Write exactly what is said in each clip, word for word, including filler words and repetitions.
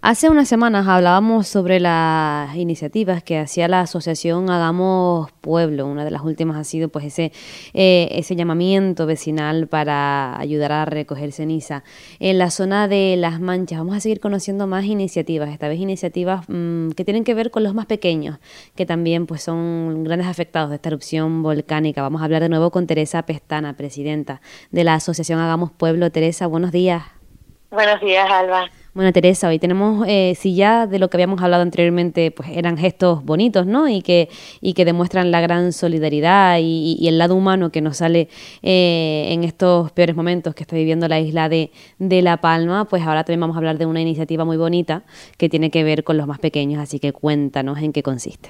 Hace unas semanas hablábamos sobre las iniciativas que hacía la asociación Hagamos Pueblo. Una de las últimas ha sido pues ese eh, ese llamamiento vecinal para ayudar a recoger ceniza en la zona de Las Manchas. Vamos a seguir conociendo más iniciativas, esta vez iniciativas mmm, que tienen que ver con los más pequeños, que también pues son grandes afectados de esta erupción volcánica. Vamos a hablar de nuevo con Teresa Pestana, presidenta de la asociación Hagamos Pueblo. Teresa, buenos días. Buenos días, Alba. Bueno, Teresa, hoy tenemos, eh, si ya de lo que habíamos hablado anteriormente, pues eran gestos bonitos, ¿no? Y que y que demuestran la gran solidaridad y, y el lado humano que nos sale eh, en estos peores momentos que está viviendo la isla de, de La Palma, pues ahora también vamos a hablar de una iniciativa muy bonita que tiene que ver con los más pequeños, así que cuéntanos en qué consiste.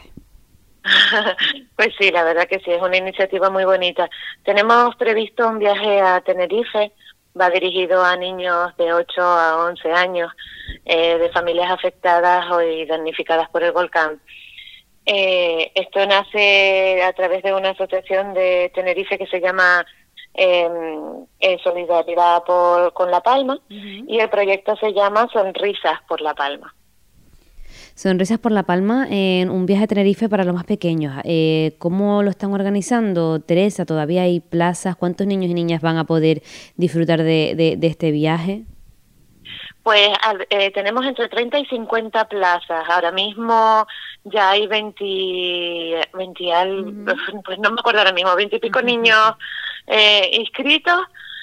Pues sí, la verdad que sí, es una iniciativa muy bonita. Tenemos previsto un viaje a Tenerife. Va dirigido a niños de ocho a once años, eh, de familias afectadas o y damnificadas por el volcán. Eh, esto nace a través de una asociación de Tenerife que se llama eh, eh, Solidaridad por, con La Palma, uh-huh. Y el proyecto se llama Sonrisas por La Palma. Sonrisas por La Palma en un viaje a Tenerife para los más pequeños. Eh, ¿Cómo lo están organizando, Teresa? ¿Todavía hay plazas? ¿Cuántos niños y niñas van a poder disfrutar de, de, de este viaje? Pues eh, tenemos entre treinta y cincuenta plazas. Ahora mismo ya hay veinte, veinte al, uh-huh. Pues no me acuerdo ahora mismo, veinte y pico uh-huh. niños eh, inscritos.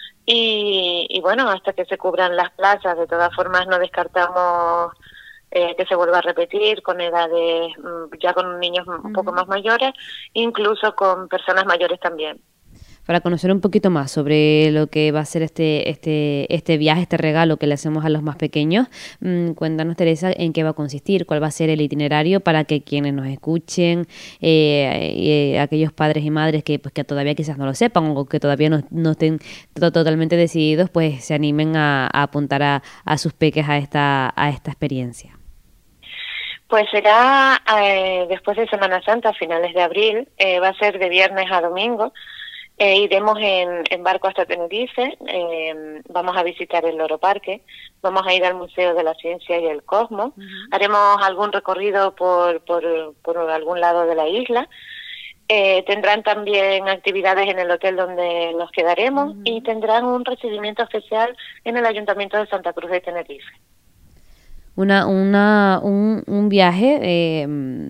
Y, y bueno, hasta que se cubran las plazas, de todas formas no descartamos Eh, que se vuelva a repetir con edades, ya con niños un uh-huh. poco más mayores, incluso con personas mayores también. Para conocer un poquito más sobre lo que va a ser este este este viaje, este regalo que le hacemos a los más pequeños, mmm, cuéntanos, Teresa, en qué va a consistir, cuál va a ser el itinerario para que quienes nos escuchen, eh, eh, aquellos padres y madres que pues que todavía quizás no lo sepan o que todavía no, no estén to- totalmente decididos, pues se animen a, a apuntar a, a sus peques a esta a esta experiencia. Pues será eh, después de Semana Santa, a finales de abril, eh, va a ser de viernes a domingo, eh, iremos en, en barco hasta Tenerife, eh, vamos a visitar el Loro Parque, vamos a ir al Museo de la Ciencia y el Cosmos, uh-huh. Haremos algún recorrido por, por, por algún lado de la isla, eh, tendrán también actividades en el hotel donde nos quedaremos uh-huh. y tendrán un recibimiento especial en el Ayuntamiento de Santa Cruz de Tenerife. Una, una, un, un viaje, eh,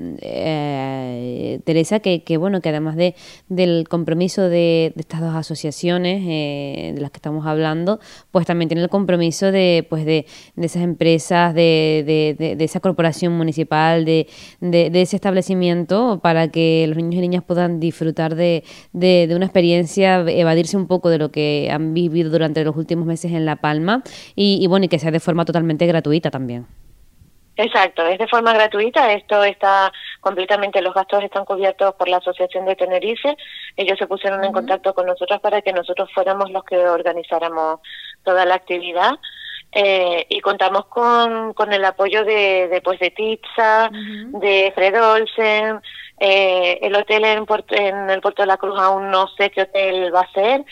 eh, Teresa, que, que bueno, que además de del compromiso de, de estas dos asociaciones eh, de las que estamos hablando, pues también tiene el compromiso de, pues de, de esas empresas, de, de, de, de esa corporación municipal, de, de, de ese establecimiento, para que los niños y niñas puedan disfrutar de, de, de una experiencia, evadirse un poco de lo que han vivido durante los últimos meses en La Palma y, y bueno, y que sea de forma totalmente gratuita también. Exacto, es de forma gratuita, esto está completamente, los gastos están cubiertos por la Asociación de Tenerife, ellos se pusieron uh-huh. en contacto con nosotros para que nosotros fuéramos los que organizáramos toda la actividad eh, y contamos con, con el apoyo de, de, pues, de Tipsa, uh-huh. de Fred Olsen, eh, el hotel en, Puerto, en el Puerto de la Cruz aún no sé qué hotel va a ser.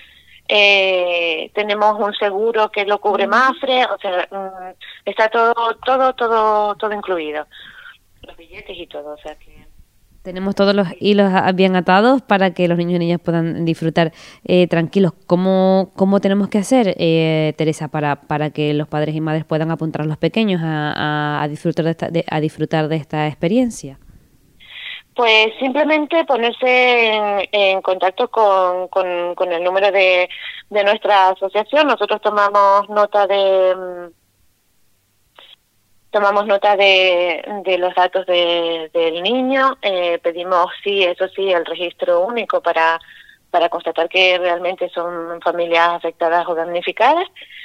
Eh, tenemos un seguro que lo cubre Mafre, o sea, um, está todo, todo, todo, todo incluido, los billetes y todo, o sea que tenemos todos los hilos bien atados para que los niños y niñas puedan disfrutar eh, tranquilos. ¿Cómo, cómo tenemos que hacer, eh, Teresa, para, para que los padres y madres puedan apuntar a los pequeños a, a, a disfrutar de esta, de, a disfrutar de esta experiencia? Pues simplemente ponerse en, en contacto con, con, con el número de, de nuestra asociación. Nosotros tomamos nota de tomamos nota de, de los datos de, del niño, eh, pedimos sí, eso sí, el registro único para para constatar que realmente son familias afectadas o damnificadas.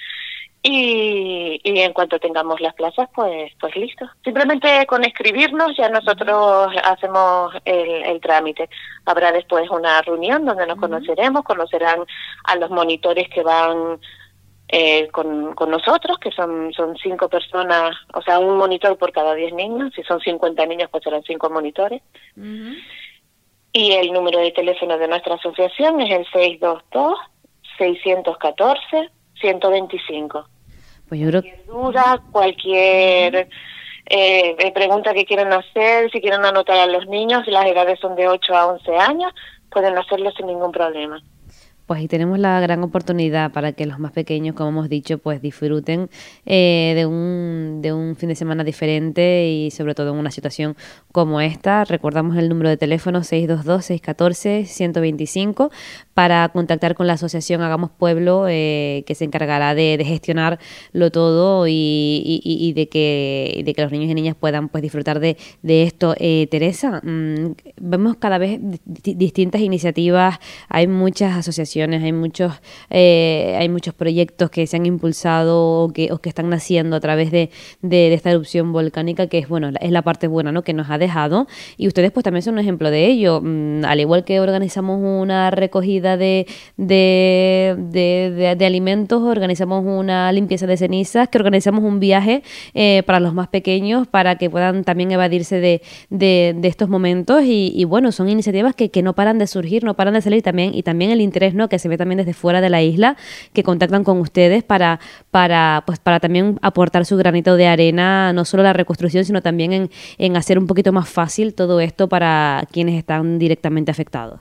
Y, y en cuanto tengamos las plazas, pues pues listo. Simplemente con escribirnos ya nosotros hacemos el, el trámite. Habrá después una reunión donde nos uh-huh. conoceremos, conocerán a los monitores que van eh, con, con nosotros, que son son cinco personas, o sea, un monitor por cada diez niños. Si son cincuenta niños, pues serán cinco monitores. Uh-huh. Y el número de teléfono de nuestra asociación es el seis dos dos, seis uno cuatro, ciento veinticinco. Pues yo creo Cualquier duda, cualquier eh, pregunta que quieran hacer, si quieren anotar a los niños, las edades son de ocho a once años, pueden hacerlo sin ningún problema. Pues ahí tenemos la gran oportunidad para que los más pequeños, como hemos dicho, pues disfruten eh, de un de un fin de semana diferente y sobre todo en una situación como esta. Recordamos el número de teléfono seis dos dos, seis uno cuatro, uno dos cinco para contactar con la asociación Hagamos Pueblo, eh, que se encargará de, de gestionarlo todo y, y, y de que de que los niños y niñas puedan pues disfrutar de, de esto. Eh, Teresa, mmm, vemos cada vez di- distintas iniciativas, hay muchas asociaciones, hay muchos eh, hay muchos proyectos que se han impulsado o que, o que están naciendo a través de, de, de esta erupción volcánica, que es bueno es la parte buena, ¿no?, que nos ha dejado, y ustedes pues también son un ejemplo de ello. Mm, al igual que organizamos una recogida de de, de, de, de alimentos, organizamos una limpieza de cenizas, que organizamos un viaje eh, para los más pequeños para que puedan también evadirse de, de, de estos momentos y, y bueno, son iniciativas que, que no paran de surgir, no paran de salir también, y también el interés, ¿no?, que se ve también desde fuera de la isla, que contactan con ustedes para, para, pues para también aportar su granito de arena, no solo la reconstrucción, sino también en, en hacer un poquito más fácil todo esto para quienes están directamente afectados.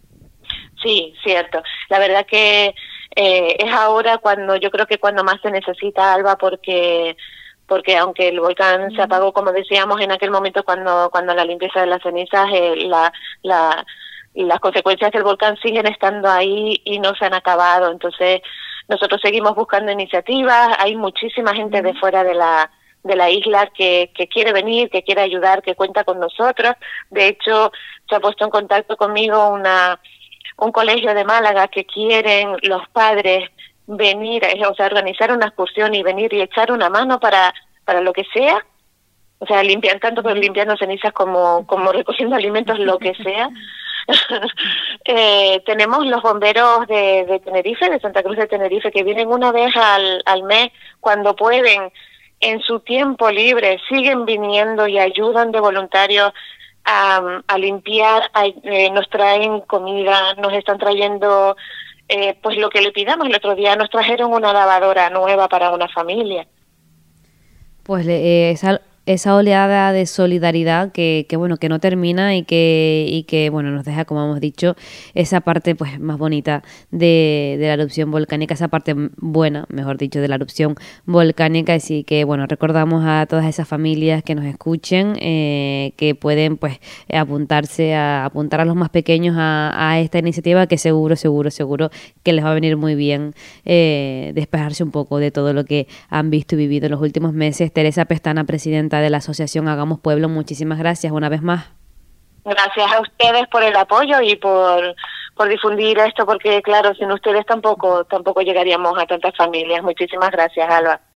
Sí, cierto. La verdad que eh, es ahora cuando yo creo que cuando más se necesita, Alba, porque porque aunque el volcán se apagó, como decíamos en aquel momento cuando cuando la limpieza de las cenizas, eh, la la las consecuencias del volcán siguen estando ahí y no se han acabado. Entonces nosotros seguimos buscando iniciativas. Hay muchísima gente de fuera de la de la isla que, que quiere venir, que quiere ayudar, que cuenta con nosotros. De hecho, se ha puesto en contacto conmigo una un colegio de Málaga que quieren los padres venir, o sea, organizar una excursión y venir y echar una mano para para lo que sea. O sea, limpiar tanto por limpiando cenizas como como recogiendo alimentos, lo que sea. eh, tenemos los bomberos de, de Tenerife, de Santa Cruz de Tenerife, que vienen una vez al, al mes cuando pueden, en su tiempo libre, siguen viniendo y ayudan de voluntarios a, a limpiar, a, eh, nos traen comida, nos están trayendo eh, pues lo que le pidamos. El otro día nos trajeron una lavadora nueva para una familia. Pues eh, esa, esa oleada de solidaridad que, que bueno que no termina y que y que bueno nos deja, como hemos dicho, esa parte pues más bonita de, de la erupción volcánica, esa parte buena, mejor dicho, de la erupción volcánica. Así que bueno, recordamos a todas esas familias que nos escuchen eh, que pueden pues apuntarse a apuntar a los más pequeños a, a esta iniciativa, que seguro seguro seguro que les va a venir muy bien eh, despejarse un poco de todo lo que han visto y vivido en los últimos meses. Teresa Pestana, presidenta de la asociación Hagamos Pueblo, muchísimas gracias una vez más. Gracias a ustedes por el apoyo y por por difundir esto, porque claro, sin ustedes tampoco tampoco llegaríamos a tantas familias. Muchísimas gracias, Alba.